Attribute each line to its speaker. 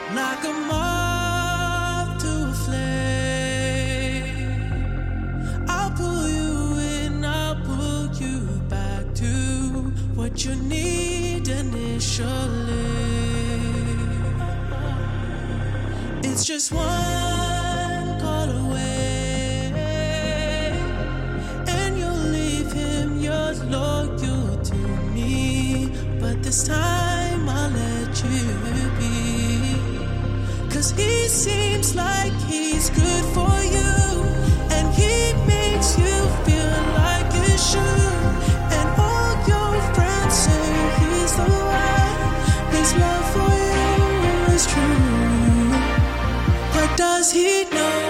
Speaker 1: like a moth to a flame. I'll pull you in, I'll pull you back to what you need initially. It's just one call away, and you'll leave him, you're loyal to me. But this time I'll let you be, 'cause he seems like he's good for you, and he makes you feel like you should. And all your friends say he's the one, his love for you is true. But does he know